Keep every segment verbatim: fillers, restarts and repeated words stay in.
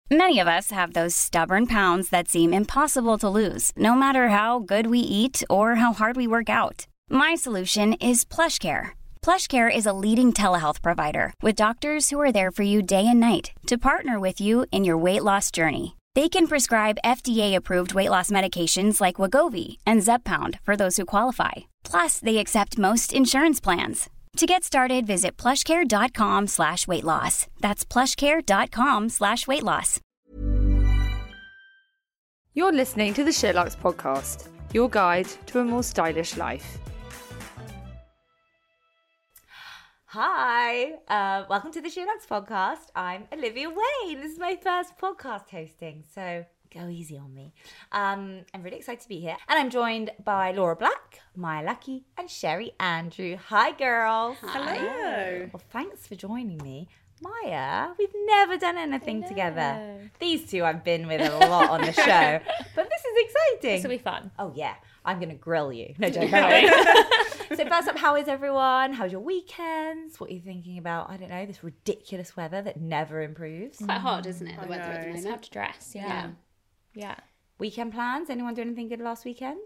Many of us have those stubborn pounds that seem impossible to lose, no matter how good we eat or how hard we work out. My solution is PlushCare. PlushCare is a leading telehealth provider with doctors who are there for you day and night to partner with you in your weight loss journey. They can prescribe F D A-approved weight loss medications like Wegovy and Zepbound for those who qualify. Plus, they accept most insurance plans. To get started, visit plushcare.com slash weight loss. That's plushcare.com slash weight loss. You're listening to the Sherlock's podcast, your guide to a more stylish life. Hi, uh, welcome to the Sherlock's podcast. I'm Olivia Wayne. This is my first podcast hosting, so go easy on me. Um, I'm really excited to be here. And I'm joined by Laura Black, Maya Lucky, and Sherry Andrew. Hi, girls. Hi. Hello. Well, thanks for joining me. Maya, we've never done anything together. These two I've been with a lot on the show, but this is exciting. This will be fun. Oh, yeah. I'm going to grill you. No joke. So first up, how is everyone? How's your weekends? What are you thinking about, I don't know, this ridiculous weather that never improves? Quite hard, isn't it, the I weather know. at the It's moment? hard to dress, yeah. Yeah. Yeah. Weekend plans? Anyone do anything good last weekend?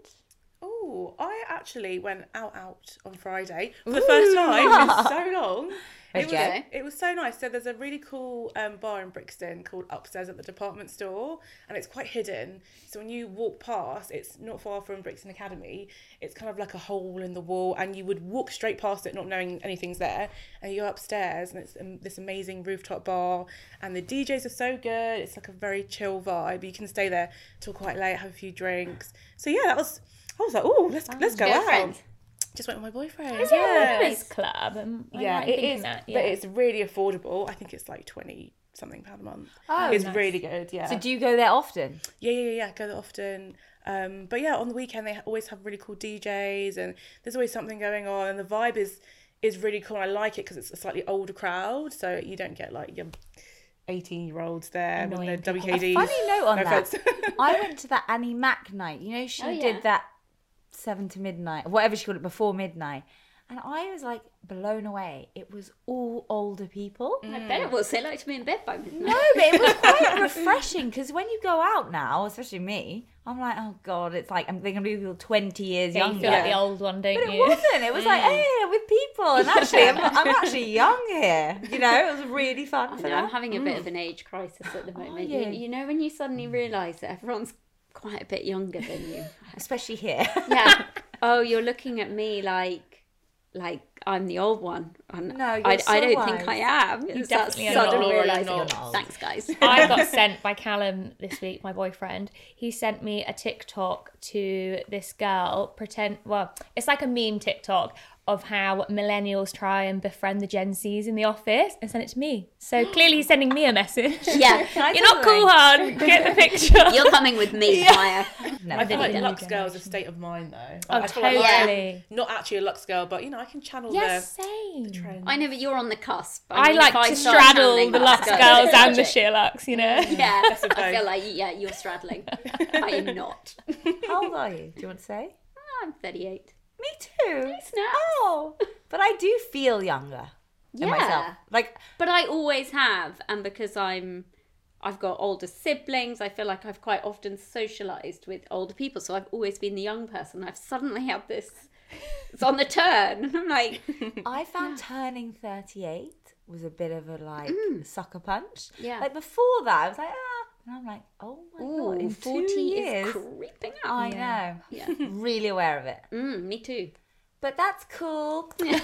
Oh, I actually went out out on Friday for the first time in so long. It was, Okay. it was so nice. So there's a really cool um, bar in Brixton called Upstairs at the Department Store, and it's quite hidden. So when you walk past, it's not far from Brixton Academy. It's kind of like a hole in the wall, and you would walk straight past it not knowing anything's there. And you go upstairs, and it's um, this amazing rooftop bar, and the D Js are so good. It's like a very chill vibe. You can stay there till quite late, have a few drinks. So yeah, that was... I was like, oh, let's let's go out. Girlfriend. Just went with my boyfriend. Is it a yeah. members club? Am I Yeah, right it thinking is, that? but it's really affordable. I think it's like twenty something pound a month. Oh, it's nice. really good. Yeah. So do you go there often? yeah, yeah, yeah, yeah. Go there often. Um, but yeah, on the weekend they always have really cool D Js, and there's always something going on, and the vibe is is really cool. I like it because it's a slightly older crowd, so you don't get like your eighteen year olds there with Annoying their people. W K Ds. Funny note on No that. offense. I went to that Annie Mac night. You know, she Oh, yeah. did that seven to midnight, whatever she called it, before midnight. And I was like blown away. It was all older people. I bet it was. They like to be in bed by midnight. No, but it was quite refreshing because when you go out now, especially me, I'm like, oh God, it's like I'm thinking people twenty years Yeah, you younger. feel like the old one, don't But it you? wasn't. It was like, hey, I'm with people. And actually, I'm, I'm actually young here. You know, it was really fun I for know, I'm that. having a bit of an age crisis at the moment. you? You, you know, when you suddenly realise that everyone's quite a bit younger than you. Especially here. Yeah. Oh, you're looking at me like, like I'm the old one. And No, you're I, so I don't wise. think I am. It's that definitely are sudden not. realising. You're not. Thanks, guys. I got sent by Callum this week, my boyfriend. He sent me a TikTok to this girl, pretend, well, it's like a meme TikTok of how millennials try and befriend the Gen Zs in the office and send it to me. So clearly he's sending me a message. Yeah. I You're tell not you? cool, hon. Get the picture. You're coming with me, Maya. No, I feel like Video Lux Girl is a state of mind though. Oh, I feel like totally. I'm not actually a Lux Girl, but you know, I can channel Yes, the, same. the trend. I know, but you're on the cusp. I mean, like if I to start straddle channeling the Lux Lux Girls, girls it's and the tragic. Sherlocks, you know? Yeah, Best of I feel both. like, yeah, you're straddling. I am not. How old are you? Do you want to say? I'm thirty-eight. Me too. Snaps. Oh, but I do feel younger in Yeah. myself. Like, But I always have, and because I'm, I've got older siblings, I feel like I've quite often socialised with older people, so I've always been the young person. I've suddenly had this, it's on the turn. I'm like, I found turning thirty-eight was a bit of a like sucker punch. Yeah. Like before that, I was like, ah, and I'm like, oh my god, in forty two years, is creeping up. I know. Yeah. Really aware of it. Mm, me too. But that's cool. Okay.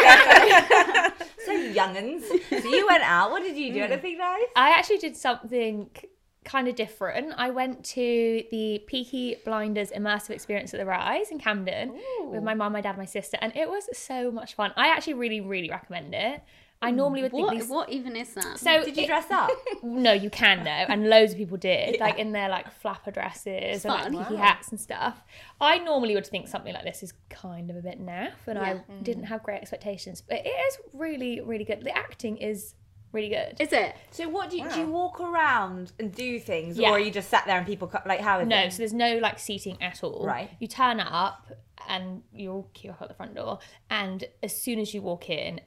okay. So young'uns. So you went out. What did you do? Anything nice? I actually did something kind of different. I went to the Peaky Blinders immersive experience at the Rise in Camden with my mum, my dad, my sister, and it was so much fun. I actually really, really recommend it. I normally would What, think these... what even is that? So Did you it- dress up? No, you can though, and loads of people did, like in their like flapper dresses and like Fun. peaky hats and stuff. I normally would think something like this is kind of a bit naff, and Yeah. I didn't have great expectations, but it is really, really good. The acting is really good. Is it? So what do you do? You walk around and do things, Yeah. or are you just sat there and people co- like how is No, it? so there's no like seating at all. Right. You turn up and you'll queue up at the front door, and as soon as you walk in,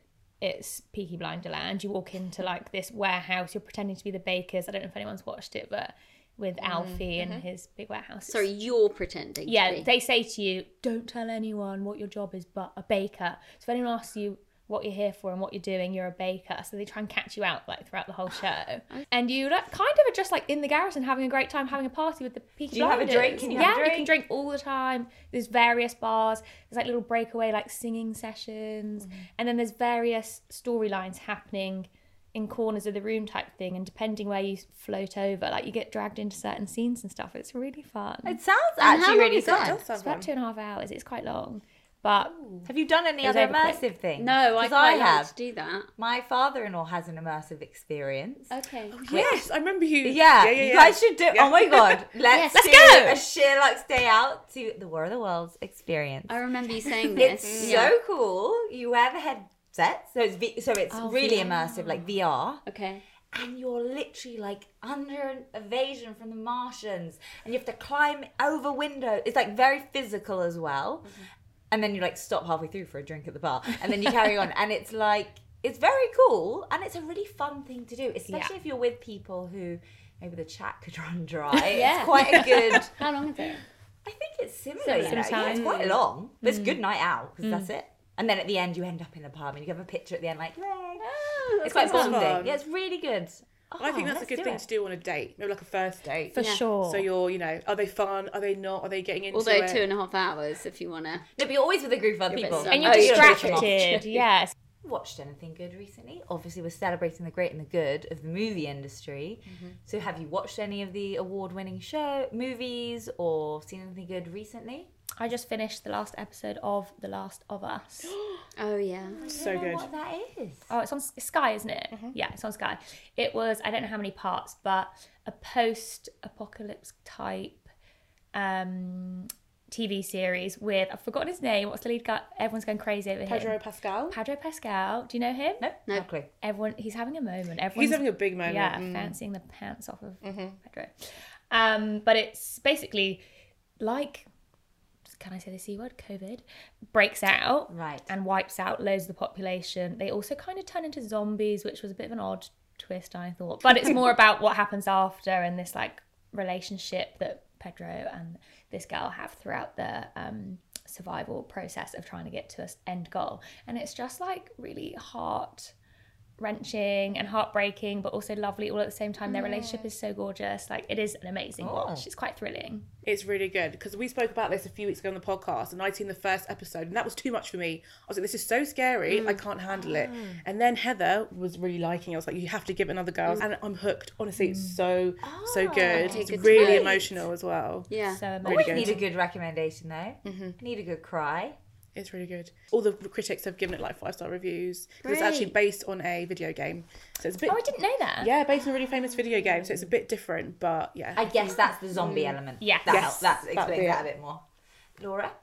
it's Peaky Blinderland. You walk into like this warehouse, you're pretending to be the bakers. I don't know if anyone's watched it, but with Alfie and his big warehouse. Sorry, you're pretending Yeah, to be. they say to you, don't tell anyone what your job is but a baker. So if anyone asks you what you're here for and what you're doing, you're a baker. So they try and catch you out like throughout the whole show. And you like, kind of are just like in the garrison having a great time, having a party with the Peaky Do you have a Blinders. drink? Can you yeah, have a you can drink? drink all the time. There's various bars. There's like little breakaway like singing sessions. Mm-hmm. And then there's various storylines happening in corners of the room type thing, and depending where you float over, like you get dragged into certain scenes and stuff. It's really fun. It sounds And how actually long really is it? fun. Does sound It's about fun. two and a half hours. It's quite long, but Have you done any It was other over quick. immersive things? No, I 'Cause quite like have. to do that. My father-in-law has an immersive experience. Okay. Yes, I remember you. Yeah, yeah, yeah, you yeah. guys should do. Yeah. Oh my god, let's, Let's do go! a Sherlock's Day Out to the War of the Worlds experience. I remember you saying this. It's Yeah. so cool. You wear the headset, so it's v- so it's Oh, really V R. immersive, like V R. Okay. And you're literally like under an invasion from the Martians, and you have to climb over windows. It's like very physical as well. Mm-hmm. And then you like stop halfway through for a drink at the bar, and then you carry on. And it's like it's very cool, and it's a really fun thing to do, especially Yeah. if you're with people who maybe the chat could run dry. Yeah. It's quite a good. How long is it? I think it's similar. Similar. You know? Yeah, it's Time. quite long, but it's a good night out because that's it. And then at the end, you end up in the pub, and you have a picture at the end, like, yay! it's quite sounds bonding. fun. Yeah, it's really good. I think Oh, that's a let's good do thing it. to do on a date, maybe like a first date. for Yeah. sure. So you're, you know, are they fun? Are they not? Are they getting into Although it? two and a half hours, if you want to. No, but you're always with a group of other You're a people. bit and you're Oh, you're distracted. Yes. Watched anything good recently? Obviously, we're celebrating the great and the good of the movie industry. So, have you watched any of the award-winning show movies or seen anything good recently? I just finished the last episode of The Last of Us. Oh, yeah. So I don't know good. what that is. Oh, it's on it's Sky, isn't it? Yeah, it's on Sky. It was, I don't know how many parts, but a post-apocalypse type um, T V series with, I've forgotten his name. What's the lead guy? Everyone's going crazy over Pedro him. Pascal. Pedro Pascal. Do you know him? No, No. no clue. Everyone, he's having a moment. Everyone's He's having a big moment. yeah, Mm. fancying the pants off of Pedro. Um, but it's basically like, can I say the C word? COVID breaks out Right. and wipes out loads of the population. They also kind of turn into zombies, which was a bit of an odd twist, I thought. But it's more about what happens after and this like relationship that Pedro and this girl have throughout the um, survival process of trying to get to an end goal. And it's just like really heart wrenching and heartbreaking, but also lovely all at the same time. Their relationship is so gorgeous. Like, it is an amazing Oh. watch. It's quite thrilling. It's really good because we spoke about this a few weeks ago on the podcast, and I'd seen the first episode, and that was too much for me. I was like, "This is so scary, I can't handle it." And then Heather was really liking it. I was like, "You have to give it another go," and I'm hooked. Honestly, it's so so good. Okay, It's good to really know. emotional as well. Yeah. So amazing. Always good. need a good recommendation, though. I need a good cry. It's really good. All the critics have given it like five star reviews because it's actually Great. based on a video game, so it's a bit Oh, I didn't know that. yeah, based on a really famous video game. So it's a bit different, but yeah. I guess that's the zombie element. Yes. That Yes, helps. That that'd explains be that it. a bit more. Laura?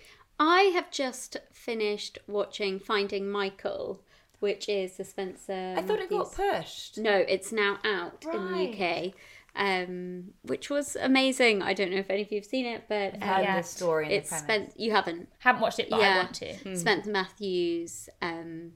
I have just finished watching Finding Michael, which is the Spencer. I thought it got Matthews- pushed. No, it's now out in the U K, um, which was amazing. I don't know if any of you have seen it, but I've heard um, the story and it's the premise. Spen- you haven't. Haven't watched it, but I Yeah. want to. Hmm. Spencer Matthews, um,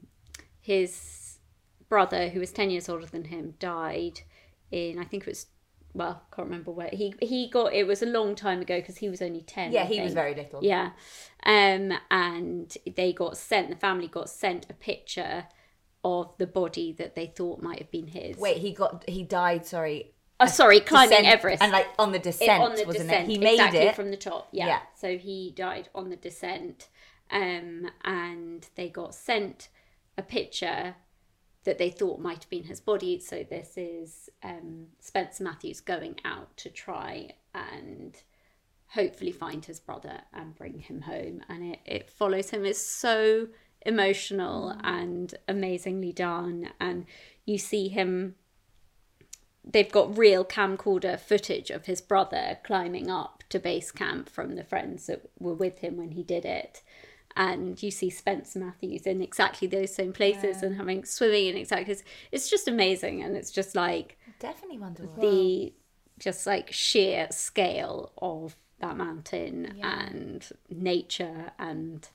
his brother, who was ten years older than him, died in, I think it was, well, can't remember where. He he got, it was a long time ago because he was only ten. Yeah, I he was think. very little. Yeah. Um, and they got sent, the family got sent a picture of the body that they thought might have been his. Wait, he got he died. Sorry, Oh, sorry, climbing descent- Everest. and like on the It- descent, on the wasn't descent, it? He made exactly it from the top. Yeah. Yeah. So he died on the descent, um, and they got sent a picture that they thought might have been his body. So this is um, Spencer Matthews going out to try and hopefully find his brother and bring him home, and it, it follows him. It's so emotional and amazingly done, and you see him. They've got real camcorder footage of his brother climbing up to base camp from the friends that were with him when he did it. And you see Spencer Matthews in exactly those same places and having swimming in exactly. It's, it's just amazing. And it's just like Definitely Wonderworld. the just like sheer scale of that mountain and nature and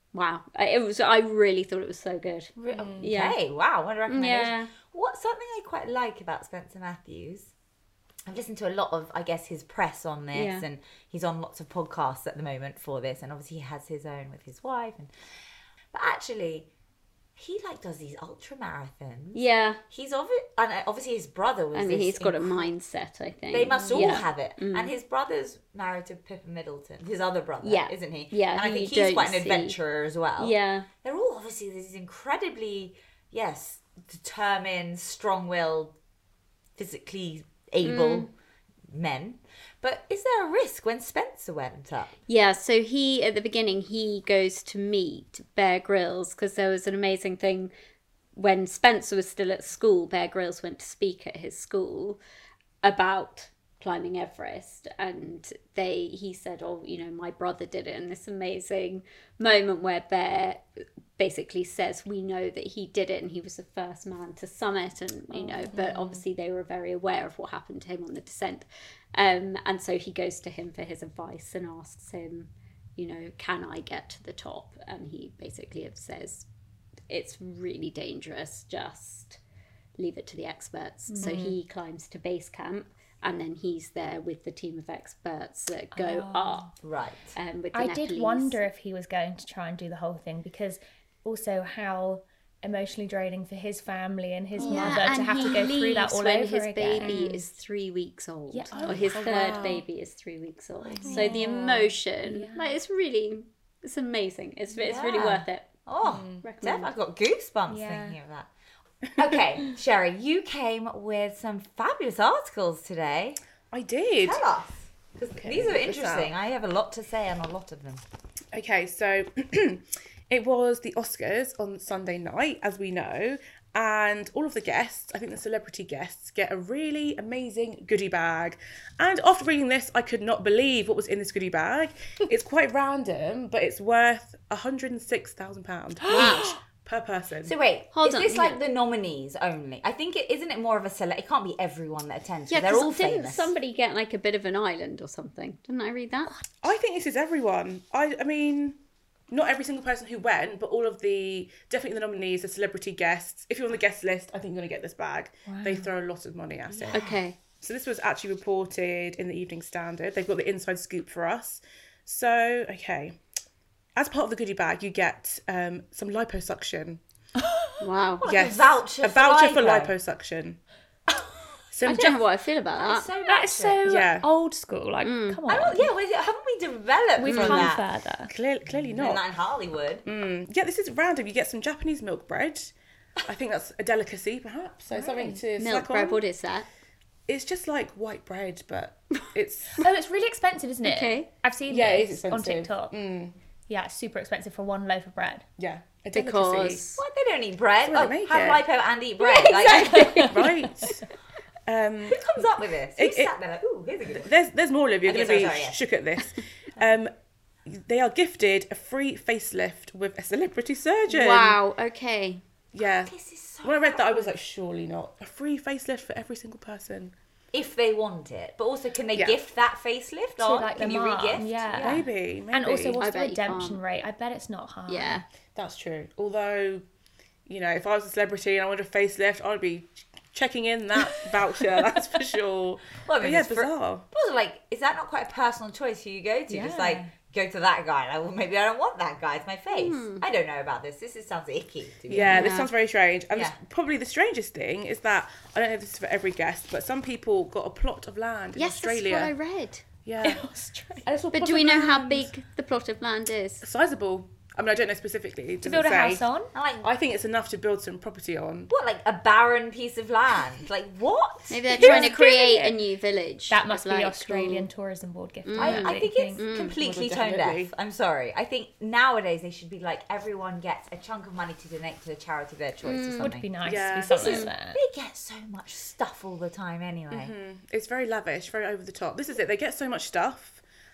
Wow. I- It was. I really thought it was so good. Re- Okay, Yeah. wow, what a recommendation. Yeah. What's something I quite like about Spencer Matthews? I've listened to a lot of, I guess, his press on this, Yeah. and he's on lots of podcasts at the moment for this, and obviously he has his own with his wife. And but actually, he like does these ultra marathons. Yeah. He's obvi- and uh, obviously his brother was. And this he's got a inc- mindset, I think. They must all Yeah. have it. And his brother's married to Pippa Middleton, his other brother, Yeah. isn't he? Yeah, And I who think you he's quite don't an see. adventurer as well. Yeah. They're all obviously these incredibly, yes, determined, strong-willed, physically able men. But is there a risk when Spencer went up? Yeah, so he, at the beginning, he goes to meet Bear Grylls because there was an amazing thing when Spencer was still at school. Bear Grylls went to speak at his school about climbing Everest, and they he said, oh, you know, my brother did it, and this amazing moment where Bear basically says, we know that he did it and he was the first man to summit, and you know, but obviously they were very aware of what happened to him on the descent, um and so he goes to him for his advice and asks him, you know, can I get to the top? And he basically says, it's really dangerous, just leave it to the experts. So he climbs to base camp, and then he's there with the team of experts that go up. Right. Um, with the I did Nepalese. wonder if he was going to try and do the whole thing, because also how emotionally draining for his family and his mother to and have to he go through that leaves all when over his again. baby is three weeks old, Yeah. or his Oh, third wow. baby is three weeks old. So the emotion, like, it's really, it's amazing. It's it's really Yeah. worth it. Oh, Recommend. Def, I've got goosebumps Yeah. thinking of that. Okay, Sherry, you came with some fabulous articles today. I did. Tell us. 'Cause these are check this interesting. out. I have a lot to say on a lot of them. Okay, so it was the Oscars on Sunday night, as we know, and all of the guests, I think the celebrity guests, get a really amazing goodie bag. And after reading this, I could not believe what was in this goodie bag. It's quite random, but it's worth one hundred six thousand pounds each per person. So wait, Hold is on, this yeah. like the nominees only? I think it isn't it more of a select. It can't be everyone that attends. Yeah, they're 'cause all didn't famous. somebody get like a bit of an island or something? Didn't I read that? I think this is everyone. I, I mean, not every single person who went, but all of the, definitely the nominees, the celebrity guests. If you're on the guest list, I think you're going to get this bag. They throw a lot of money at it. Okay. So this was actually reported in the Evening Standard. They've got the inside scoop for us. So, okay. As part of the goodie bag, you get um, some liposuction. Wow. Yes. voucher a for voucher for lipo. liposuction. I Some don't know what I feel about that. so That is so Yeah. old school. Like, come on. I don't, yeah, well, haven't we developed We've from come that? further. Clear, clearly Not not. in Hollywood. Mm. Yeah, this is random. You get some Japanese milk bread. I think that's a delicacy, perhaps. So something to Milk snack bread, on. what is that? It's just like white bread, but it's Oh, it's really expensive, isn't it? Okay. I've seen Yeah, it this is on expensive. TikTok. Yeah, it's super expensive for one loaf of bread. yeah a delicacy. Because What? They don't eat bread. That's Oh, why they make have it. lipo and eat bread. Like, Right. Um, who comes up with this? Who It- it- sat there like, ooh, here's a good one. there's there's more, Olivia. You're Okay, going to be sorry, sorry, yeah. shook at this. Um, they are gifted a free facelift with a celebrity surgeon. wow, okay. Yeah. This is so When I read that, I was like, surely not. A free facelift for every single person. if they want it. But also, can they Yeah. gift that facelift? To, Or like, can the you mum, re-gift? yeah. Maybe, maybe. And also, what's I the bet you redemption can't. rate? I bet it's not high. Yeah. That's true. Although, you know, if I was a celebrity and I wanted a facelift, I'd be checking in that voucher, that's for sure. Well, I But mean, yeah, it's for- bizarre. But also, like, is that not quite a personal choice who you go to? Just Yeah. like, go to that guy. Like, well, maybe I don't want that guy. It's my face. I don't know about this. This is, sounds icky to me. Yeah, this Yeah. sounds very strange. And Yeah. this- probably the strangest thing is that, I don't know if this is for every guest, but some people got a plot of land in Yes, Australia. that's what I read. Yeah. But do we know how big the plot of land is? Sizable. I mean, I don't know specifically. It To doesn't build a say. house on? And like, I think it's enough to build some property on. what, like a barren piece of land? Like, what? Maybe they're Who's trying to doing create it? a new village. That must with, be the like, Australian all- Tourism Board gift. I, I think it's Mm. completely Well, tone deaf. definitely. I'm sorry. I think nowadays they should be like, everyone gets a chunk of money to donate to the charity of their choice or something. Would be nice Yeah. to be This something is- like that. They get so much stuff all the time anyway. It's very lavish, very over the top. This is it. They get so much stuff.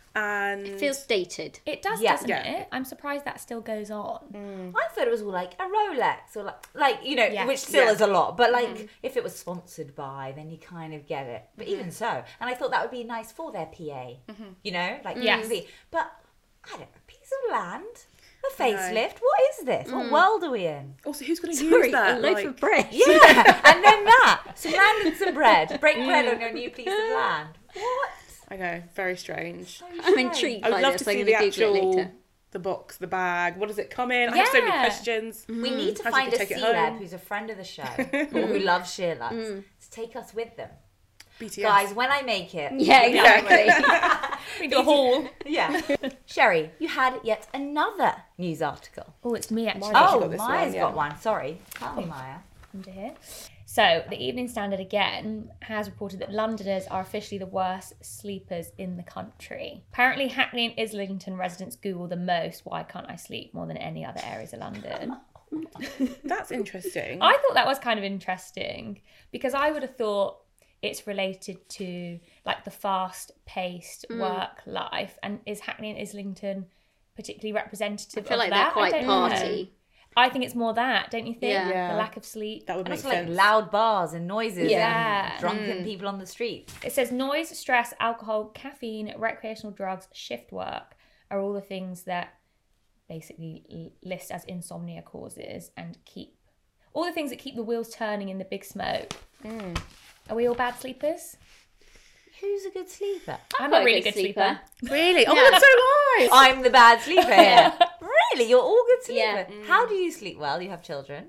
And It feels dated. It does, Yeah. doesn't Yeah. it? I'm surprised that still goes on. I thought it was all like a Rolex or like, like you know, Yeah. which still Yeah. is a lot. But like, if it was sponsored by, then you kind of get it. But even so, and I thought that would be nice for their P A. You know, like Yes. P A. But I don't know, a piece of land. A facelift? What is this? What world are we in? Also, who's going to Sorry, use that? a loaf Like, of bread. Yeah, and then that. Some land and some bread. Break bread on your new piece of land. What? I know, very strange. I'm intrigued I would by love this. to I'm see going the to Google it actual, later. the box, the bag. What does it come in? I have so many Yeah. questions. We need to How's find you a take it celeb home? who's a friend of the show or who loves sheer lux to take us with them. B T S. Guys, when I make it. Yeah, exactly. We do a haul. Yeah. Sherry, you had yet another news article. Oh, it's me actually. Mine actually Oh, got this Maya's one, yeah. got one. Sorry. Tell me, Maya. Under here. So, the Evening Standard again has reported that Londoners are officially the worst sleepers in the country. Apparently, Hackney and Islington residents Google the most, why can't I sleep, more than any other areas of London. That's interesting. I thought that was kind of interesting because I would have thought it's related to like the fast-paced work life, and is Hackney and Islington particularly representative I feel of like that? they're quite I don't know. party. I think it's more that, don't you think? Yeah. Yeah. The lack of sleep. That would And make also like sense. loud bars and noises Yeah. and drunken people on the street. It says noise, stress, alcohol, caffeine, recreational drugs, shift work are all the things that basically l- list as insomnia causes and keep all the things that keep the wheels turning in the big smoke. Are we all bad sleepers? Who's a good sleeper? I'm, quite a really good sleeper. Really? Oh, that's so nice. I'm the bad sleeper here. Really? You're all good sleeper? Yeah. How do you sleep well? You have children.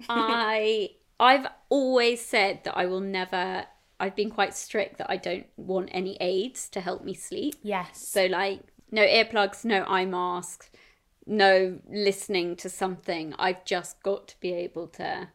I I've always said that I will never. I've been quite strict that I don't want any aids to help me sleep. Yes. So like no earplugs, no eye masks, no listening to something. I've just got to be able to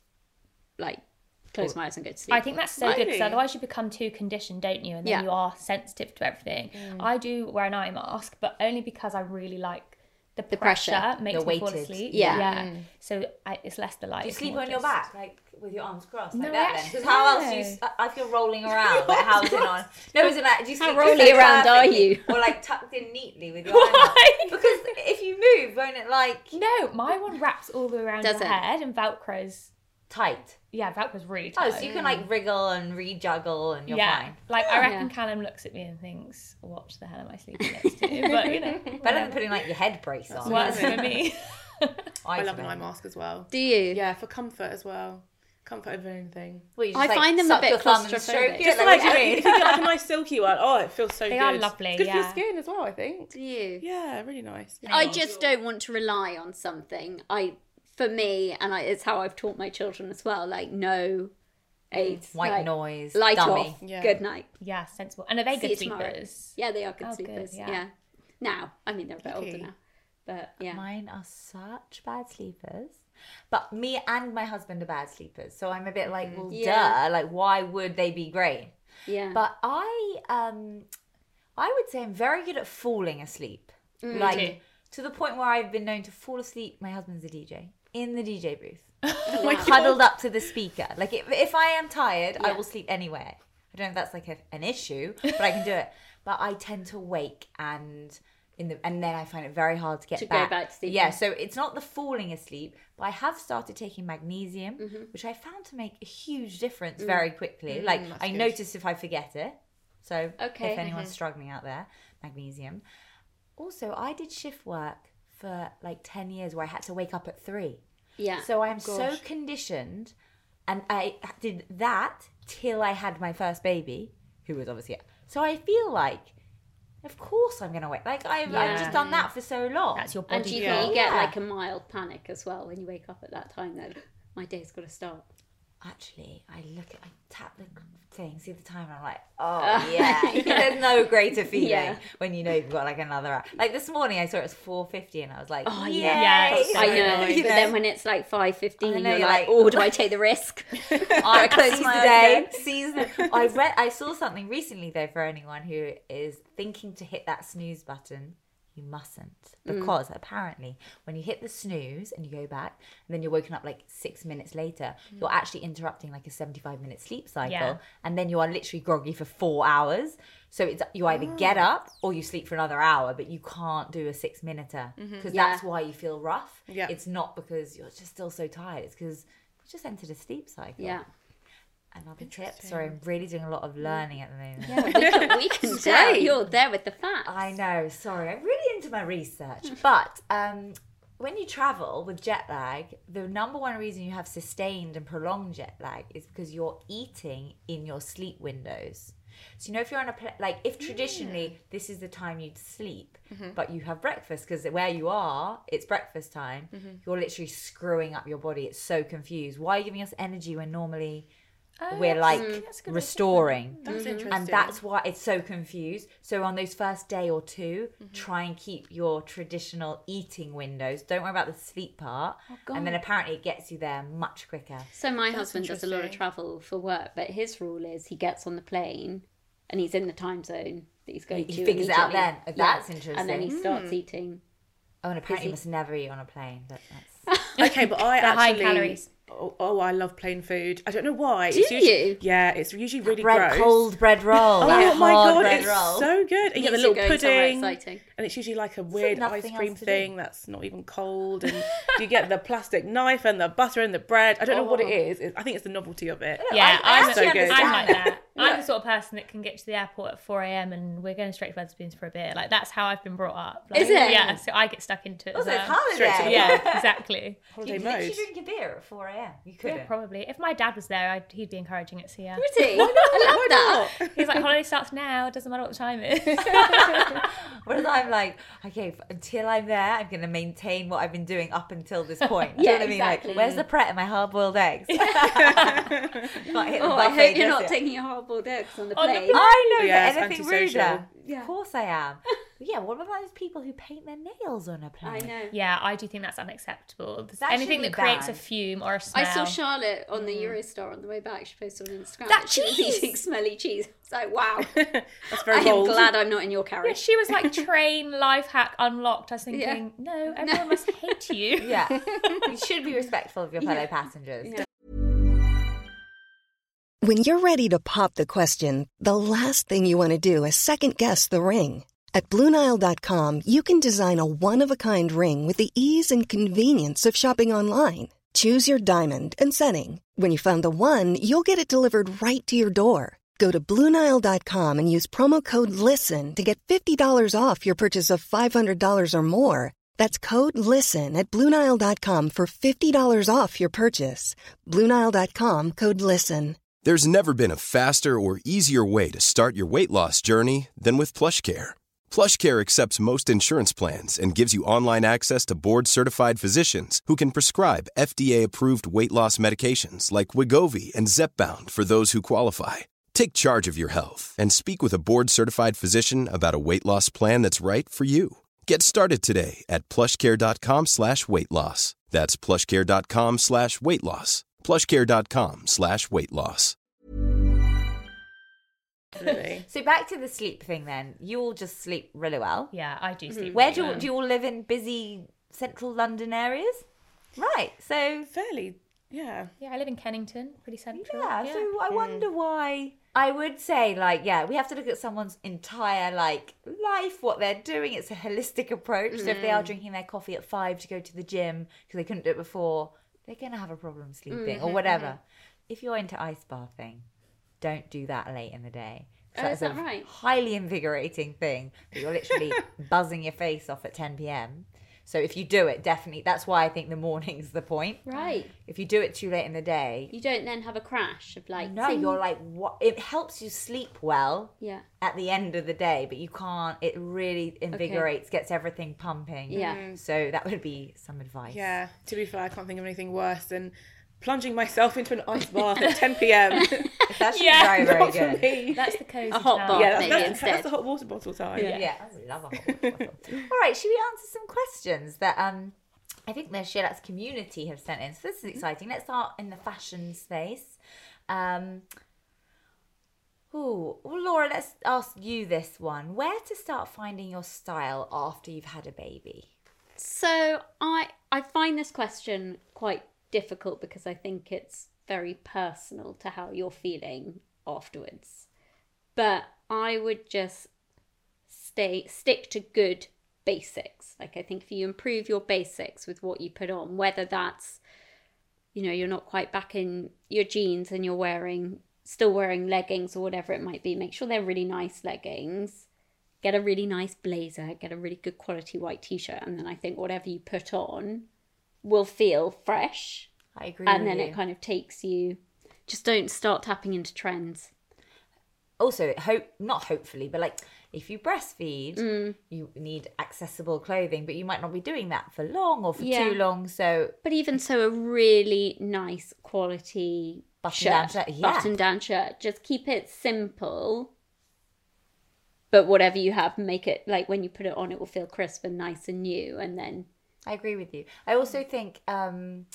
like close my eyes and go to sleep. I think that's so good because Really? otherwise you become too conditioned, don't you? And then Yeah. you are sensitive to everything. I do wear an eye mask, but only because I really like the, The pressure, pressure. makes The me fall weighted. asleep. Yeah. yeah. So I, it's less the light. Do you it's sleep more on your just- back, like with your arms crossed, like No, that? Then, actually, because how else do you? no. s- I feel rolling around. Like how is it on? No, is it like do you How sleep rolly so around are perfectly? you? Or like tucked in neatly with your arms? Why? Because if you move, won't it like No, my one wraps all the way around Does your it? head and Velcro's. tight? Yeah, Velcro's really Oh, tight. so you can like wriggle and rejuggle and you're yeah. fine. Like I reckon Yeah. Callum looks at me and thinks, "What the hell am I sleeping next to?" But you know, Better than putting like your head brace on. works for me. I love an eye mask as well. Do you? Yeah, for comfort as well. Comfort over anything. Well, you just, I like, find them a suck bit your thumb and claustrophobic. stroke it, Just like, like what do you if mean? you get like a nice silky one, oh, it feels so They good. are lovely, It's good for yeah. your skin as well, I think. Do you? Yeah, really nice. I just don't want to rely on something. I, for me, and I, it's how I've taught my children as well. Like no aids, White like, noise, light dummy. off, Yeah. good night. Yeah, sensible. And are they See good you tomorrow. sleepers? Yeah, they are good Oh, good, sleepers. yeah. yeah. Now, I mean, they're a bit Lucky. older now, but yeah. Mine are such bad sleepers. But me and my husband are bad sleepers. So I'm a bit like, well, Yeah. duh. Like, why would they be great? Yeah. But I um I would say I'm very good at falling asleep. like too. to the point where I've been known to fall asleep. My husband's a D J in the D J booth. Wow. Huddled up to the speaker. Like if, if I am tired, I Yeah. will sleep anywhere. I don't know if that's like a, an issue, but I can do it. But I tend to wake and in the and then I find it very hard to get To go back. back to sleep. Yeah, so it's not the falling asleep, but I have started taking magnesium, Mm-hmm. which I found to make a huge difference Mm. very quickly. like that's I good. notice if I forget it. So Okay. if anyone's struggling out there, magnesium. Also, I did shift work for like ten years where I had to wake up at three. yeah. So I'm so gosh. conditioned, and I did that till I had my first baby, who was obviously. So I feel like, of course, I'm gonna wake. Like I've, I've Yeah. just done that for so long. That's your and body do you Yeah. think you get Yeah. like a mild panic as well when you wake up at that time? Then my day's got to start. Actually, I look at, I tap the thing, see the time, and I'm like, oh yeah. There's no greater feeling Yeah. when you know you've got like another hour. Like this morning, I saw it was four fifty, and I was like, Oh, yay! yeah. that's so I know, You but then when it's like five fifteen, I know, you're you're like, like, oh, do I take the risk? I close seize my the eyes day. again. Seize the. I read. I saw something recently though for anyone who is thinking to hit that snooze button. You mustn't, because apparently when you hit the snooze and you go back, and then you're woken up like six minutes later, you're actually interrupting like a seventy-five minute sleep cycle, Yeah. and then you are literally groggy for four hours. So it's you either get up or you sleep for another hour, but you can't do a six minuter because Yeah. that's why you feel rough. Yeah. It's not because you're just still so tired. It's because you just entered a sleep cycle. Yeah. Another tip. Sorry, I'm really doing a lot of learning at the moment. Yeah, we can, we can tell great. you're there with the facts. I know. Sorry, I'm really into my research. But um, when you travel with jet lag, the number one reason you have sustained and prolonged jet lag is because you're eating in your sleep windows. So, you know, if you're on a, pla- like, if traditionally mm. this is the time you'd sleep, mm-hmm. but you have breakfast because where you are, it's breakfast time, mm-hmm. you're literally screwing up your body. It's so confused. Why are you giving us energy when normally oh, we're like mm. restoring? That's mm-hmm. interesting. And that's why it's so confused. So on those first day or two, mm-hmm. try and keep your traditional eating windows. Don't worry about the sleep part. Oh, and then apparently it gets you there much quicker. So my that's husband does a lot of travel for work, but his rule is he gets on the plane and he's in the time zone that he's going he to. He figures it out then. Oh, that's yeah. interesting. And then he starts mm. eating. Oh, and apparently you must never eat on a plane. But that's... Okay, but I the actually... high calories. Oh, oh, I love plain food. I don't know why. Do it's usually, you? Yeah, it's usually really bread, gross. Cold bread roll. Oh like my god, bread it's roll. so good. And you get the Needs to little go somewhere pudding, exciting. and it's usually like a weird ice nothing cream else to thing do. that's not even cold, and you get the plastic knife and the butter and the bread. I don't know what it is. It- I think it's the novelty of it. Yeah, I- I I'm, actually so good. I'm like that. Yeah. I'm the sort of person that can get to the airport at four a.m. and we're going straight to Wetherspoons for a beer. Like, that's how I've been brought up. Like, Is it? Yeah, so I get stuck into it Also, as it's well. Straight to holiday. the Yeah, exactly. Holiday You mode. literally drink a beer at four a.m. You couldn't. Yeah, probably. If my dad was there, I'd, he'd be encouraging it, so yeah. Pretty. I love Why that. not? He's like, holiday starts now, doesn't matter what the time is. Whereas I'm like, okay, f- until I'm there, I'm going to maintain what I've been doing up until this point. Do Yeah, you know what I mean? exactly. Like, where's the Pret and my hard-boiled eggs? Can't hit the Oh, I buffet hope you're just not yet. taking your hard-boiled eggs on the On the plane. plane. I know, Yeah, but it's anything antisocial. ruder. Yeah. Of course I am. But yeah, what about those people who paint their nails on a plane? I know. Yeah, I do think that's unacceptable. That Anything should that be creates banned. a fume or a smell. I saw Charlotte on the Eurostar on the way back. She posted on Instagram. That she was cheese! eating smelly cheese. It's like, wow. That's very I am bold. glad I'm not in your Yeah, carriage. she was like, train life hack unlocked. I was thinking, Yeah. no, everyone must hate you. Yeah. You should be respectful of your fellow passengers. Yeah. When you're ready to pop the question, the last thing you want to do is second-guess the ring. At Blue Nile dot com, you can design a one-of-a-kind ring with the ease and convenience of shopping online. Choose your diamond and setting. When you find the one, you'll get it delivered right to your door. Go to Blue Nile dot com and use promo code LISTEN to get fifty dollars off your purchase of five hundred dollars or more. That's code LISTEN at Blue Nile dot com for fifty dollars off your purchase. Blue Nile dot com, code LISTEN. There's never been a faster or easier way to start your weight loss journey than with PlushCare. PlushCare accepts most insurance plans and gives you online access to board-certified physicians who can prescribe F D A-approved weight loss medications like Wegovy and Zepbound for those who qualify. Take charge of your health and speak with a board-certified physician about a weight loss plan that's right for you. Get started today at plushcare.com slash weight loss. That's plushcare.com slash weight loss. plushcare.com slash weight loss. Really. So back to the sleep thing then. You all just sleep really well. Yeah, I do sleep. Where really do you, well. do you all live in busy central London areas? Right. So Fairly, yeah. Yeah, I live in Kennington, pretty central. yeah, so I wonder why. I would say, like, yeah, we have to look at someone's entire, like, life, what they're doing. It's a holistic approach. So if they are drinking their coffee at five to go to the gym because they couldn't do it before, they're going to have a problem sleeping or whatever. If you're into ice bathing, don't do that late in the day. Oh, That's is that a right? highly invigorating thing that you're literally buzzing your face off at ten p.m. So if you do it, definitely, that's why I think the morning's the point. Right. If you do it too late in the day, You don't then have a crash of like... no, ting. you're like, what? It helps you sleep well Yeah. at the end of the day, but you can't, it really invigorates, gets everything pumping. Yeah. So that would be some advice. Yeah, to be fair, I can't think of anything worse than plunging myself into an ice bath at ten p.m. It's actually Yeah. very, very Not for good. me. That's the cozy A hot town. bath. Yeah, that's, maybe that's, instead. that's the hot water bottle time. Yeah, I love a hot water bottle. All right, should we answer some questions that um I think the SheerLuxe community have sent in? So this is exciting. Let's start in the fashion space. Um, ooh, well, Laura, let's ask you this one. Where to start finding your style after you've had a baby? So I I find this question quite difficult because I think it's very personal to how you're feeling afterwards. But I would just stay stick to good basics. Like I think if you improve your basics with what you put on, whether that's, you know, you're not quite back in your jeans and you're wearing still wearing leggings or whatever it might be, make sure they're really nice leggings. get a really nice blazer, get a really good quality white t-shirt, and then I think whatever you put on will feel fresh. I agree And with then you. it kind of takes you, just don't start tapping into trends. Also, hope not hopefully, but like if you breastfeed, Mm. you need accessible clothing, but you might not be doing that for long or for Yeah. too long. So But even so, a really nice quality Button-down shirt, shirt, yeah. button-down shirt. Just keep it simple. But whatever you have, make it like when you put it on, it will feel crisp and nice and new. And then I agree with you. I also think, um,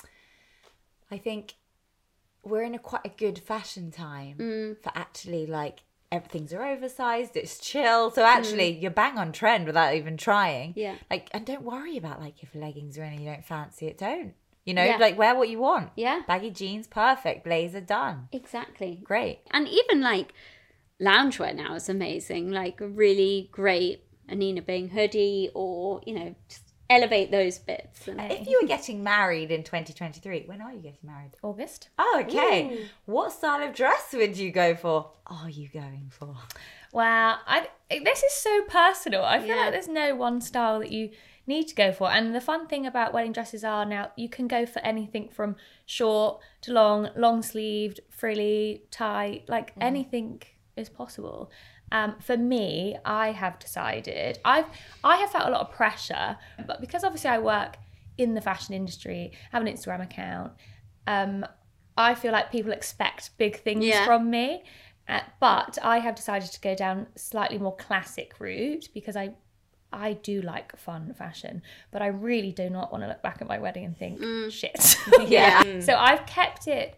I think we're in a quite a good fashion time Mm. for actually like everything's are oversized, it's chill. So actually, you're bang on trend without even trying. Mm. Yeah. Like, and don't worry about like if leggings are in and you don't fancy it. Don't. You know, Yeah. like wear what you want. Yeah. Baggy jeans, perfect. Blazer, done. exactly. Great. And even like loungewear now is amazing. Like a really great Anina Bing hoodie, or you know, just elevate those bits. And If you were getting married in twenty twenty-three, when are you getting married? August. Oh, okay. What style of dress would you go for? Are you going for? Wow, I this is so personal. I feel Yeah. like there's no one style that you need to go for. And the fun thing about wedding dresses are now you can go for anything from short to long, long sleeved, frilly, tight, like anything is possible. Um, for me, I have decided I've I have felt a lot of pressure, but because obviously I work in the fashion industry, have an Instagram account, um, I feel like people expect big things Yeah. from me. Uh, but I have decided to go down slightly more classic route because I I do like fun fashion, but I really do not want to look back at my wedding and think shit. Yeah. So I've kept it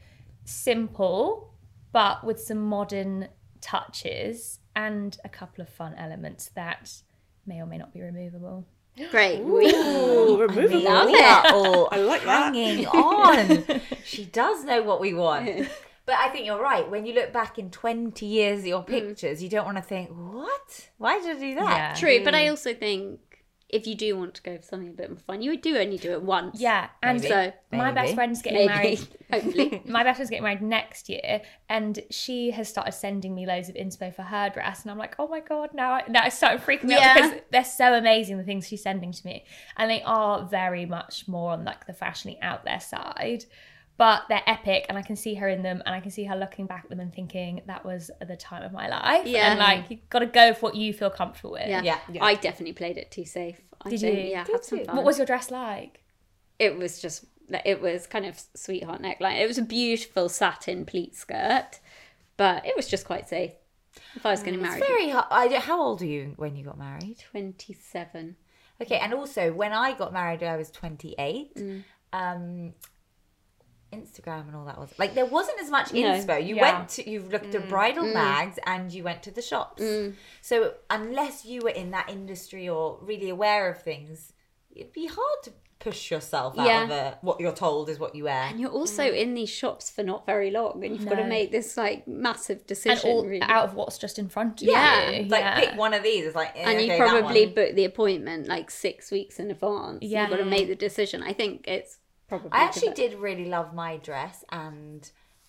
simple, but with some modern touches and a couple of fun elements that may or may not be removable. great. Ooh, removable. Love we it. are all I like that. hanging on. She does know what we want. But I think you're right. When you look back in twenty years at your pictures, you don't want to think, what? Why did I do that? Yeah. True, but I also think if you do want to go for something a bit more fun, you do only do it once. Yeah, and Maybe. So my Maybe. best friend's getting maybe, married. hopefully. My best friend's getting married next year, and she has started sending me loads of inspo for her dress, and I'm like, oh my god, now I, now it's starting freaking me Yeah. out because they're so amazing, the things she's sending to me, and they are very much more on like the fashiony out there side, but they're epic, and I can see her in them, and I can see her looking back at them and thinking that was the time of my life. Yeah. And like you've got to go for what you feel comfortable with. Yeah. Yeah. I definitely played it too safe. I Did think, you? Yeah, Did have some you? fun. What was your dress like? It was just, it was kind of sweetheart neckline. It was a beautiful satin pleat skirt, but it was just quite safe. If I was getting married, It's very hard. I, don't- how old are you when you got married? twenty-seven. Okay, and also when I got married, I was twenty-eight. Um, Instagram and all that was like there wasn't as much No. inspo. You Yeah. went to you looked at bridal mags and you went to the shops. So unless you were in that industry or really aware of things, it'd be hard to push yourself out Yeah. of a, what you're told is what you wear. And you're also in these shops for not very long, and you've got to No. make this like massive And decision. all really. out of what's just in front of Yeah. you. Like Yeah. pick one of these. It's like eh, and you okay, that probably one. book the appointment like six weeks in advance. Yeah. You've got to make the decision. I think it's probably. I actually the- did really love my dress, and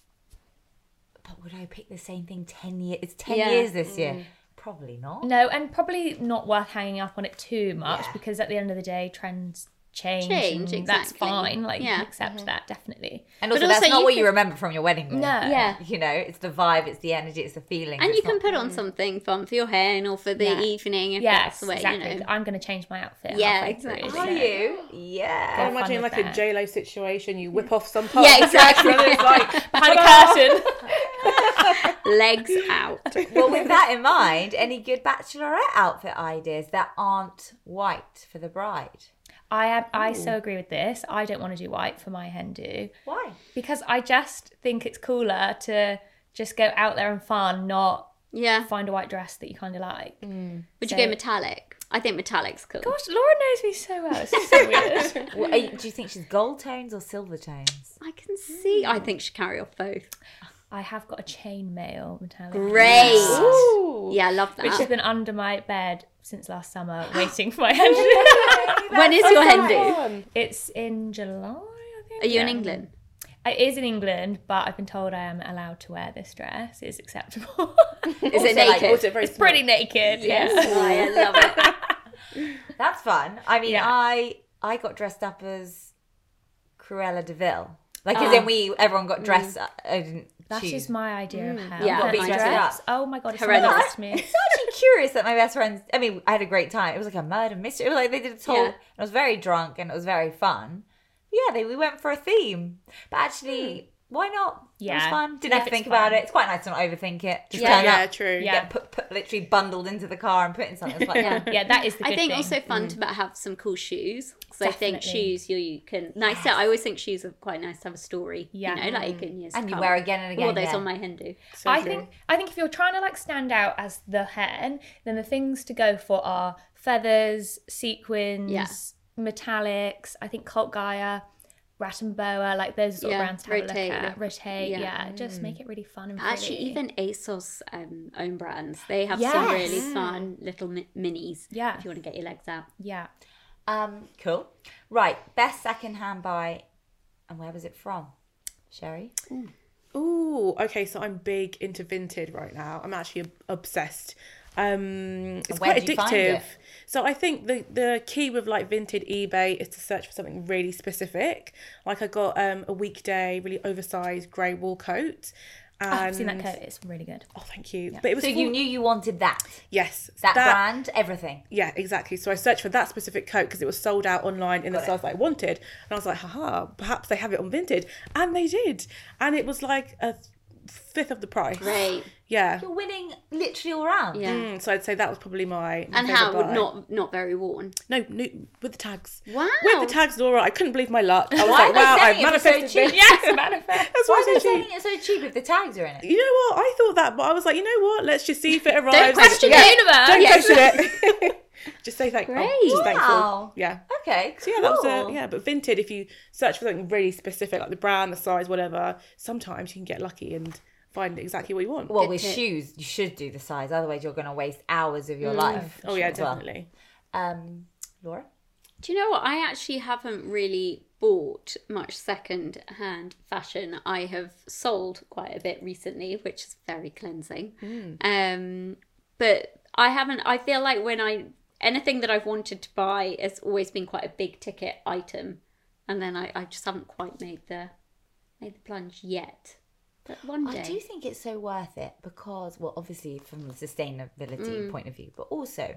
but would I pick the same thing ten years? It's ten Yeah. years this year. Probably not. No, and probably not worth hanging up on it too much Yeah. because at the end of the day, trends change. Change, and That's exactly. fine. Like, you Yeah. can accept that, definitely. And But also, that's also not you what you could- remember from your wedding day. No. Yeah. You know, it's the vibe, it's the energy, it's the feeling. And it's you can not- put on something fun for your hair or for the Yeah. evening if Yes, that's the way, exactly. you know. I'm going to change my outfit. Yeah, halfway exactly. through, Are so- you? I'm Yeah. fun imagining with like a that. J Lo situation. You whip off some parts. Yeah, exactly. And it's like, Behind a curtain. Legs out. Well, with that in mind, any good bachelorette outfit ideas that aren't white for the bride? I am. I so agree with this. I don't want to do white for my hen do Why? because I just think it's cooler to just go out there and fun, not Yeah. find a white dress that you kind of like. Would So- you go metallic? I think metallic's cool. Gosh, Laura knows me so well. This is so weird. Well, are you- do you think she's gold tones or silver tones? I can see. I think she carry off both. I have got a chainmail metallic. Great. ooh. Yeah, I love Which has that. been under my bed since last summer, waiting for my hen do. When is your hen do? Fun. It's in July, I think. Are you in Yeah. England? It is in England, but I've been told I am allowed to wear this dress. It's acceptable. Is it naked? Also very It's pretty naked. Yes, Yeah. I love it. That's fun. I mean, Yeah. I I got dressed up as Cruella de Vil. Like, as Oh. in we, everyone got dressed. I didn't That choose. is my idea of hell. Yeah, Got That beat dressed dress. up. Oh my god, if someone Horrendous. asked me. It's actually curious that my best friends, I mean, I had a great time. It was like a murder mystery. It was like they did a whole, Yeah. and I was very drunk and it was very fun. But yeah, they, we went for a theme. But actually, why not? It was Yeah. fun. Didn't If have to it's think about fun. it. It's quite nice to not overthink it. Just Yeah. turn Yeah, up. true. Yeah. Get put, put, literally bundled into the car and put in something. It's like, Yeah. Yeah, that is the good I think thing. also fun to have some cool shoes because I think Definitely. shoes you, you can nice. I always think shoes are quite nice to have a story. Yeah. you know, like you can use And you come. wear again and again, All those yeah. on my hen do. So I true. think I think if you're trying to like stand out as the hen, then the things to go for are feathers, sequins, Yeah. metallics. I think Cult Gaia, Rat and Boa, like those sort Yeah, of brands to have Rotate, a look yeah. at. Rotate, Yeah. yeah, just make it really fun and pretty. Actually, even ASOS um, own brands, they have some Yes. really fun little mi- minis. Yeah. if you want to get your legs out. yeah. Um, cool. Right. Best second-hand buy. And where was it from? Sherry? Ooh, okay, so I'm big into vintage right now. I'm actually ob- obsessed. Um, it's where quite did you find addictive. it? So I think the the key with like vintage eBay is to search for something really specific. Like I got um a weekday really oversized grey wool coat. And, Oh, I've seen that coat. It's really good. Oh, thank you. But it was So you full- knew you wanted that. yes, That, brand, everything. Yeah, exactly. So I searched for that specific coat because it was sold out online in the size that I wanted. And I was like, haha, perhaps they have it on Vinted. And they did. And it was like a fifth of the price. Great. Yeah. You're winning literally all round. Yeah. Mm, so I'd say that was probably my, my And favourite how buy. not not very worn. No, no, with the tags. Wow. With the tags, Laura. I couldn't believe my luck. I was Why like, are they wow, selling I've it for so manifested cheap? this. Yes, manifest. That's Why why are they it's so selling cheap. it so cheap if the tags are in it? You know what? I thought that, but I was like, you know what? Let's just see if it arrives. question Yeah. the universe. Don't Yes. question it. Just say thank you. Great. Just thankful. Wow. Yeah. Okay, So cool. yeah, that was a, yeah, but Vinted, if you search for something really specific, like the brand, the size, whatever, sometimes you can get lucky and find exactly what you want. Well, Good with tip. shoes, you should do the size. Otherwise, you're going to waste hours of your life. oh yeah, as well. definitely. Um, Laura? Do you know what? I actually haven't really bought much second hand fashion. I have sold quite a bit recently, which is very cleansing. Um, but I haven't, I feel like when I, anything that I've wanted to buy has always been quite a big ticket item. And then I, I just haven't quite made the, made the plunge yet. But one day. I do think it's so worth it because, well, obviously from the sustainability point of view, but also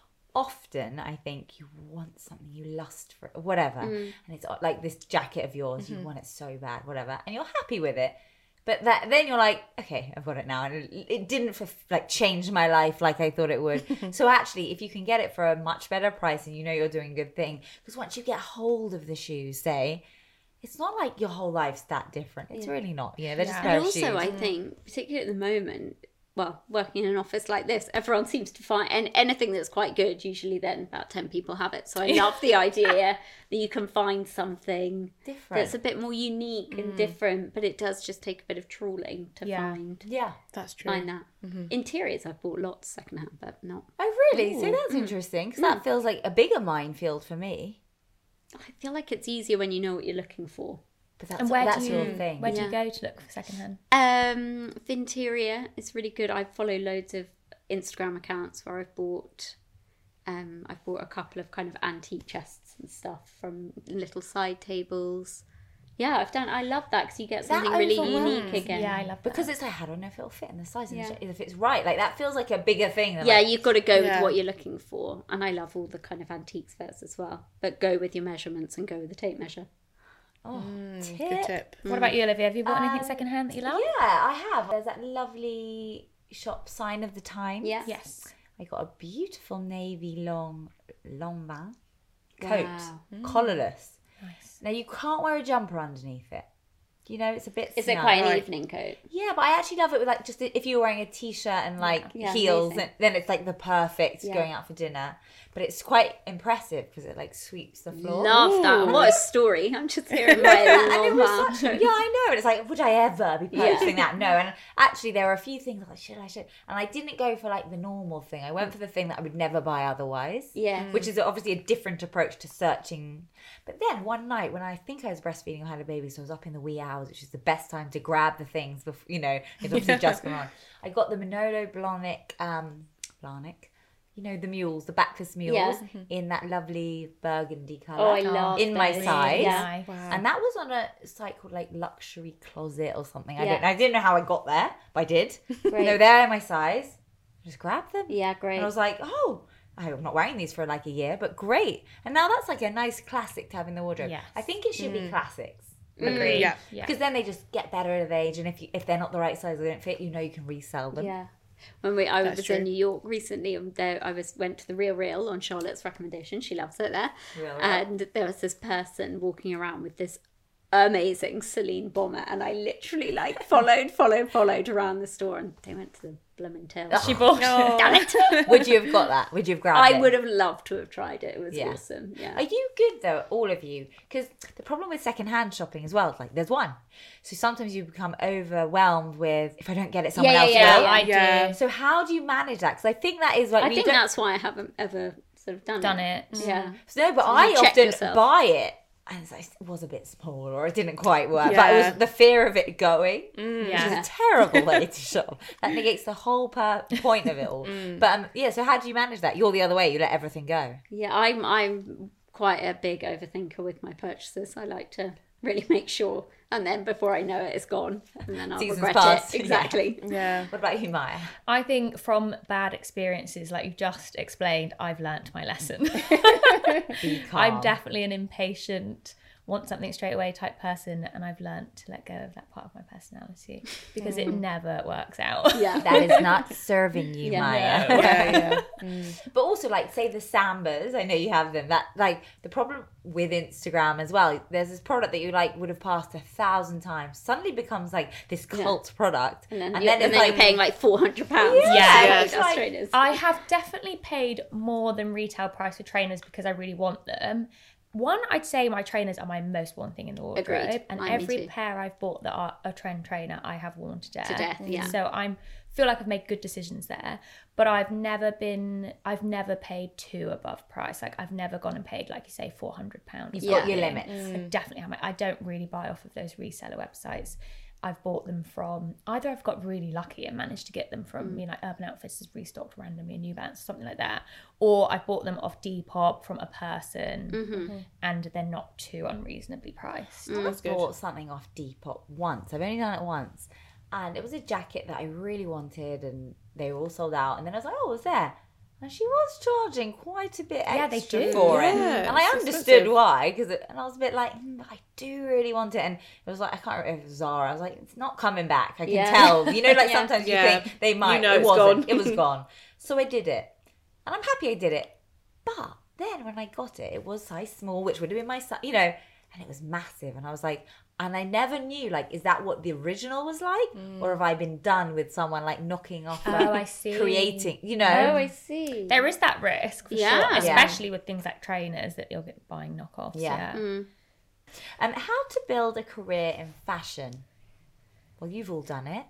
often I think you want something, you lust for it, or whatever, and it's like this jacket of yours, you want it so bad, whatever, and you're happy with it. But that then you're like, okay, I've got it now, and it, it didn't for, like change my life like I thought it would. So actually, if you can get it for a much better price, and you know you're doing a good thing, because once you get hold of the shoes, say, it's not like your whole life's that different. It's really not. You know, they're just a pair And of also, shoes. I think, particularly at the moment, well, working in an office like this, everyone seems to find and anything that's quite good. Usually, then about ten people have it. So I love the idea that you can find something Different. that's a bit more unique and different. But it does just take a bit of trawling to Yeah. find yeah. That's true. find that. Interiors, I've bought lots secondhand, but not. Oh, really? So that's interesting because that feels like a bigger minefield for me. I feel like it's easier when you know what you're looking for. But that's, And where that's do you your thing. where do Yeah. you go to look for secondhand? Um, Vinteria is really good. I follow loads of Instagram accounts where I've bought, um, I've bought a couple of kind of antique chests and stuff from little side tables. Yeah, I've done. I love that because you get That something really overwhelms. unique again. Yeah, I love that. Because it's like, I don't know if it'll fit in the size and Yeah. if it's right. Like, that feels like a bigger thing. Than Yeah, like, you've got to go Yeah. with what you're looking for, and I love all the kind of antiques fairs as well. But go with your measurements and go with the tape measure. oh, Mm, tip. good tip. What about you, Olivia? Have you bought anything Um, secondhand that you love? Yeah, I have. There's that lovely shop, Sign of the Times. Yes. Yes. I got a beautiful navy long Lanvin coat, Wow. collarless. Nice. Now, you can't wear a jumper underneath it. You know, it's a bit Is it snug. quite an Right. evening coat? Yeah, but I actually love it with like just if you're wearing a t-shirt and like Yeah, heels, amazing. and then it's like the perfect Yeah. going out for dinner. But it's quite impressive because it like sweeps the floor. Love that. What a story. I'm just hearing my And it was long such, yeah, I know. And it's like, would I ever be Yeah. purchasing that? No. And actually, there were a few things like, should I, should? And I didn't go for like the normal thing. I went for the thing that I would never buy otherwise. Yeah. Which is obviously a different approach to searching. But then one night when I think I was breastfeeding or had a baby, so I was up in the wee hours. hours, which is the best time to grab the things before, you know, it's obviously just going on. I got the Manolo Blahnik, um, Blahnik, you know, the mules, the backless mules Yeah. in that lovely burgundy colour. Oh, I love in my those. size. Yeah. Wow. And that was on a site called like Luxury Closet or something. I Yeah. don't I didn't know how I got there, but I did. Great. They were there in my size. I just grabbed them. Yeah, great. And I was like, oh, I'm not wearing these for like a year, but great. And now that's like a nice classic to have in the wardrobe. Yes. I think it should be classics. Agreed. Yeah. Yeah. Because then they just get better of age, and if you, if they're not the right size or they don't fit, you know you can resell them. Yeah. When we, I That's was true. in New York recently, and there I was went to the Real Real on Charlotte's recommendation. She loves it there, Real Real. and there was this person walking around with this amazing Celine bomber, and I literally like followed, followed, followed around the store, and they went to the blooming till. She bought it. Damn it! Would you have got that? Would you have grabbed it? I would have loved to have tried it. It was Yeah. awesome. Yeah. Are you good though, all of you? Because the problem with secondhand shopping as well is like there's one. So sometimes you become overwhelmed with if I don't get it, someone Yeah, else yeah, will. yeah. I Yeah. do. So how do you manage that? Because I think that is like I we think don't- that's why I haven't ever sort of done, Done it. it. Yeah. no, but So you I check often yourself. buy it. And it's like, it was a bit small or it didn't quite work. But it Yeah. was the fear of it going, which Yeah. is a terrible way to shop. That negates the whole per- point of it all. But um, yeah, so how do you manage that? You're the other way. You let everything go. Yeah, I'm I'm quite a big overthinker with my purchases. I like to really make sure, and then before I know it, it's gone, and then I'll Seasons regret pass. it. Exactly. Yeah. What about you, Maya? I think from bad experiences, like you've just explained, I've learnt my lesson. Be I'm calm. definitely an impatient, want something straight away type person, and I've learnt to let go of that part of my personality because it never works out. Yeah. That is not serving you, Yeah. Maya. Yeah, yeah. But also, like, say the Sambas, I know you have them. That, like, the problem with Instagram as well, there's this product that you, like, would have passed a thousand times, suddenly becomes, like, this cult product. And then, and you, then and it's then like, you're paying like four hundred pounds. Yeah, Yeah, it's like- trainers. I have definitely paid more than retail price for trainers because I really want them. One, I'd say my trainers are my most worn thing in the wardrobe, Agreed. and Mine, me every too. pair I've bought that are a trend trainer, I have worn to death. To death, yeah. So I'm feel like I've made good decisions there, but I've never been, I've never paid too above price. Like I've never gone and paid, like you say, four hundred pounds. You've Yeah. got your limits. I definitely have. My, I don't really buy off of those reseller websites. I've bought them from either I've got really lucky and managed to get them from, you know, Urban Outfitters has restocked randomly a New Balance or something like that, or I've bought them off Depop from a person, and they're not too unreasonably priced. I bought something off Depop once. I've only done it once. And it was a jacket that I really wanted, and they were all sold out. And then I was like, oh, it was there. And she was charging quite a bit Yeah, they extra do. for it. Yeah, And I it's understood expensive. why, because and I was a bit like, mm, I do really want it. And it was like, I can't remember if it was Zara. I was like, it's not coming back. I can Yeah. tell. You know, like Yeah. sometimes you Yeah. think they might. You know it it's wasn't. gone. It was gone. So I did it. And I'm happy I did it. But then when I got it, it was size small, which would have been my size, you know, and it was massive. And I was like, and I never knew, like, is that what the original was like? Or have I been done with someone, like, knocking off, like, Oh, I see. creating, you know? Oh, I see. There is that risk for Yeah. sure, Yeah. especially with things like trainers that you'll get buying knockoffs. Yeah. Yeah. Um, how to build a career in fashion? Well, you've all done it.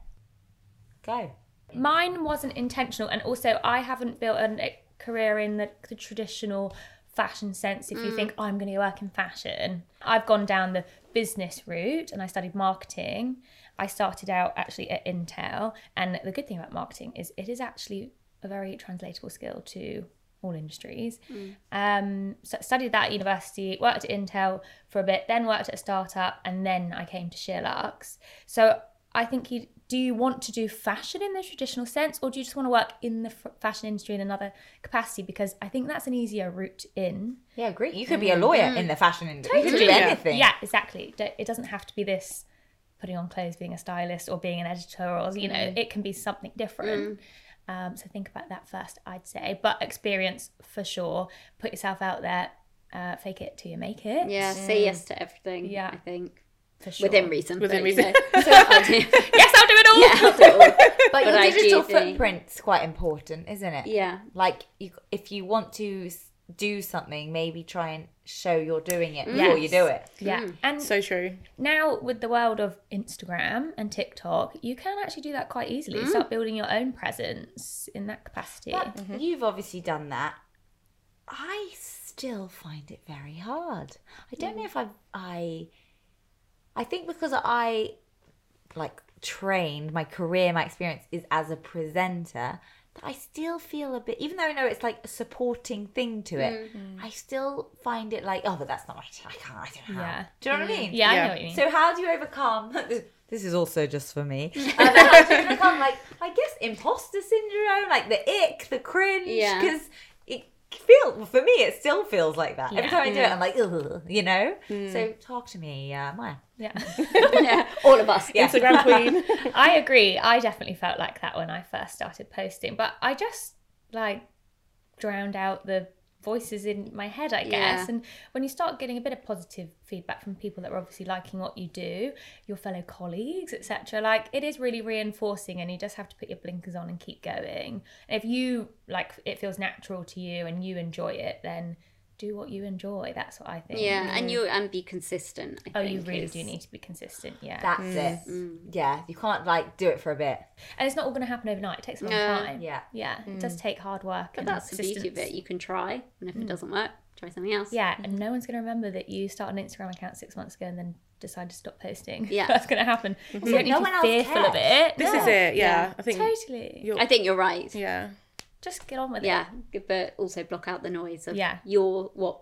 Go. Mine wasn't intentional, and also I haven't built an- a career in the, the traditional fashion sense. If you think I'm going to work in fashion, I've gone down the business route and I studied marketing. I started out actually at Intel, and the good thing about marketing is it is actually a very translatable skill to all industries. Um, so I studied that at university, worked at Intel for a bit, then worked at a startup, and then I came to Sheerluxe. So I think you do you want to do fashion in the traditional sense, or do you just want to work in the f- fashion industry in another capacity? Because I think that's an easier route in. Yeah, great. You could be a lawyer in the fashion industry. You could do Yeah. anything. Yeah, exactly. D- It doesn't have to be this putting on clothes, being a stylist, or being an editor, or you know, it can be something different. Um, so think about that first, I'd say. But experience for sure. Put yourself out there. Uh, fake it till you make it. Yeah, say yes to everything. Yeah. I think For sure. within reason. Within but, you reason. know. So I do- Yes, I'll do it all. yeah, I'll do it all. But, But your I do digital think- footprint's quite important, isn't it? Yeah. Like, you, if you want to s- do something, maybe try and show you're doing it before you Yes. do it. Yeah. And So true. now with the world of Instagram and TikTok, you can actually do that quite easily. Start building your own presence in that capacity. But you've obviously done that. I still find it very hard. I don't know if I I I think because I like trained, my career, my experience is as a presenter, that I still feel a bit, even though I know it's like a supporting thing to it, mm-hmm. I still find it like, oh, but that's not right. I can't, I don't know how. Yeah. Do you know what I mean? Yeah, yeah, I know what you mean. So how do you overcome, this is also just for me, um, how do you overcome, like, I guess, imposter syndrome, like the ick, the cringe, Yeah. because it feels, for me, it still feels like that. Every Yeah. time I do it, I'm like, ugh, you know? Mm. So talk to me, uh, Maya. Yeah. Yeah, all of us. Yeah. Instagram queen. I agree. I definitely felt like that when I first started posting, but I just like drowned out the voices in my head, I guess. Yeah. And when you start getting a bit of positive feedback from people that are obviously liking what you do, your fellow colleagues, et cetera, like it is really reinforcing, and you just have to put your blinkers on and keep going. And if you like, it feels natural to you and you enjoy it, then do what you enjoy. That's what I think. Yeah, and you and be consistent. I Oh, think, you really is- do need to be consistent. Yeah. That's it. Yeah, you can't like do it for a bit. And it's not all going to happen overnight. It takes a long No. time. Yeah. Yeah. It does take hard work. But and that's the beauty of persistence. it. You can try, and if it doesn't work, try something else. Yeah, and no one's going to remember that you started an Instagram account six months ago and then decided to stop posting. Yeah. That's going to happen. So you don't need No to one be else fearful of cares. it. This is it. Yeah, I think. Totally. You're, I think you're right. yeah. Just get on with Yeah, it. but also block out the noise of Yeah. your what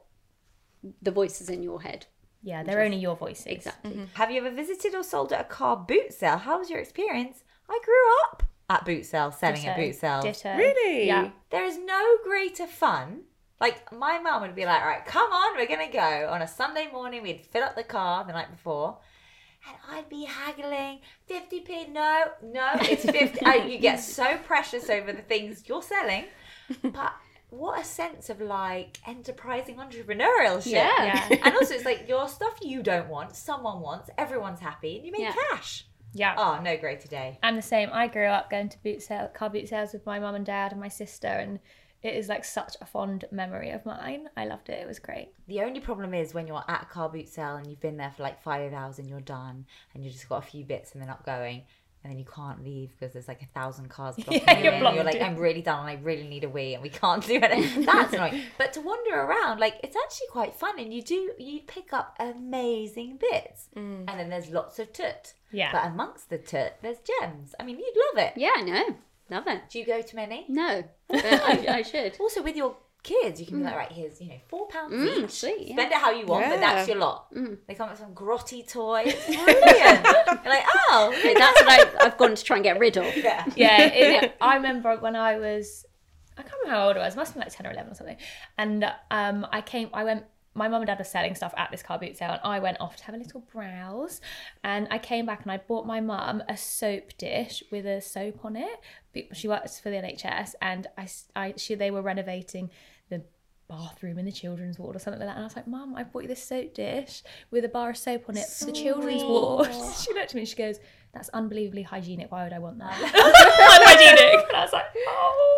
the voices in your head. Yeah, they're only your voices. Exactly. Have you ever visited or sold at a car boot sale? How was your experience? I grew up at boot sales, selling at Ditto. boot sales. Ditto. Really? Yeah. There is no greater fun. Like, my mum would be like, all right, come on, we're going to go. On a Sunday morning, we'd fill up the car the night before. And I'd be haggling, fifty p, no, no, it's fifty. uh, you get so precious over the things you're selling. But what a sense of, like, enterprising entrepreneurship. Yeah. Yeah. And also, it's like your stuff you don't want, someone wants, everyone's happy, and you make Yeah. cash. Yeah. Oh, no greater day. I'm the same. I grew up going to boot sale, car boot sales with my mum and dad and my sister, and it is like such a fond memory of mine. I loved it. It was great. The only problem is when you're at a car boot sale and you've been there for like five hours and you're done and you've just got a few bits and they're not going, and then you can't leave because there's like a thousand cars blocking Yeah, you you're in. blocked You're like, in. I'm really done and I really need a wee and we can't do it. That's annoying. But to wander around, like, it's actually quite fun, and you do, you pick up amazing bits. And then there's lots of toot. Yeah. But amongst the toot, there's gems. I mean, you'd love it. Yeah, I know. Love it. Do you go to many? No, but I, I should. Also, with your kids, you can be like, right, here's, you know, four pounds Mm, each. sweet, yeah. Spend it how you want, but Yeah. that's your lot. They come up with some grotty toy. It's brilliant. You're like, oh. Okay, that's what I, I've gone to try and get rid of. Yeah. Yeah, it, I remember when I was, I can't remember how old I was, must have been like ten or eleven or something. And um, I came, I went, my mum and dad were selling stuff at this car boot sale, and I went off to have a little browse. And I came back and I bought my mum a soap dish with a soap on it. She works for the N H S, and I, I she, they were renovating the bathroom in the children's ward or something like that, and I was like, Mum, I bought you this soap dish with a bar of soap on it for the children's ward. She looked at me and she goes, that's unbelievably hygienic, why would I want that? Unhygienic. And I was like, oh,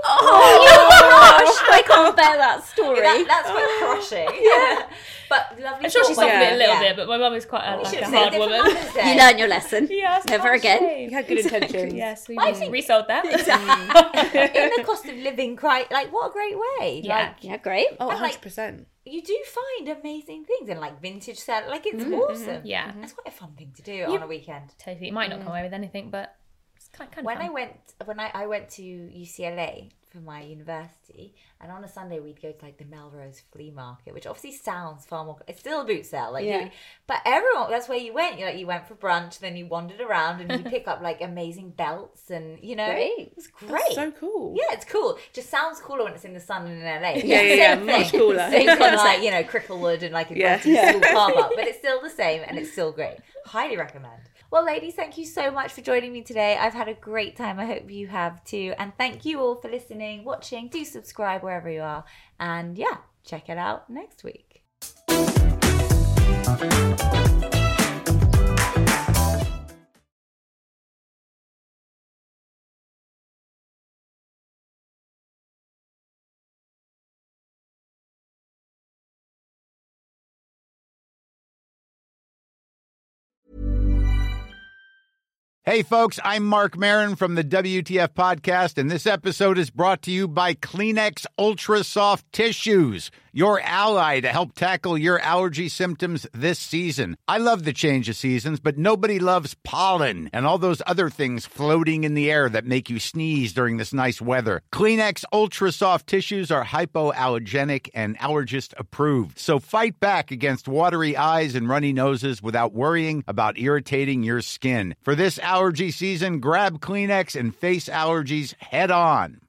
Oh, gosh, I can't bear that story. That, that's quite crushing. Yeah. But lovely. I'm sure she thought, softened it a little yeah. bit, but my mum is quite a, You like should a have said hard it for woman. Mother's Day. You learn your lesson. Yes, Never oh, again. shame. You had good intentions. Yes, we Well, I think- resold that. In the cost of living, quite like, what a great way. Yeah. Like, Yeah, great. Oh, And, like, one hundred percent. you do find amazing things and like vintage set. Like, it's awesome. Yeah. It's quite a fun thing to do on a weekend. Totally. It might not come away with anything, but it's kind, kind of When fun. I went, when I, I went to U C L A for my university, and on a Sunday we'd go to like the Melrose Flea Market, which obviously sounds far more. It's still a boot sale, like, Yeah. you, but everyone, that's where you went. You like you went for brunch, then you wandered around and you pick up like amazing belts, and you know, Great. it was great. That's so cool. Yeah, it's cool. Just sounds cooler when it's in the sun and in L A. Yeah, yeah, yeah, Same much thing. cooler. Same kind of like, you know, Cricklewood and like a Yeah. grotty school car park, but it's still the same and it's still great. Highly recommend. Well, ladies, thank you so much for joining me today. I've had a great time. I hope you have too. And thank you all for listening, watching. Do subscribe wherever you are. And yeah, check it out next week. Hey, folks, I'm Mark Maron from the W T F Podcast, and this episode is brought to you by Kleenex Ultra Soft Tissues, your ally to help tackle your allergy symptoms this season. I love the change of seasons, but nobody loves pollen and all those other things floating in the air that make you sneeze during this nice weather. Kleenex Ultra Soft Tissues are hypoallergenic and allergist approved. So fight back against watery eyes and runny noses without worrying about irritating your skin. For this allergy season, grab Kleenex and face allergies head on.